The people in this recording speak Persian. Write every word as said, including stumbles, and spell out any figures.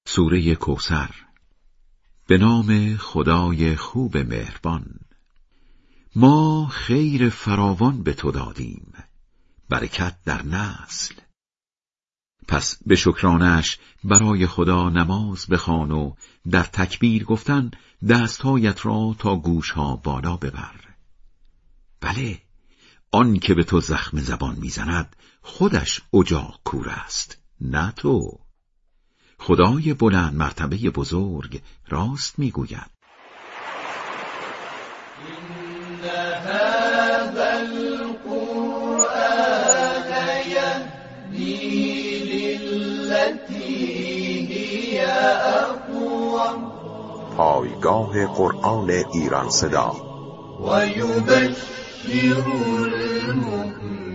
سوره کوثر. به نام خدای خوب مهربان. ما خیر فراوان به تو دادیم، برکت در نسل. پس به شکرانش برای خدا نماز بخوان و در تکبیر گفتن دستهایت را تا گوشها بالا ببر. بله، آن که به تو زخم زبان میزند خودش اجاق کور است، نه تو. خدای بلند مرتبه بزرگ راست میگوید. إن هذا القرآن يهدي للتي هي أقوم. پایگاه قرآن ایران صدا. و یبشر المؤمنین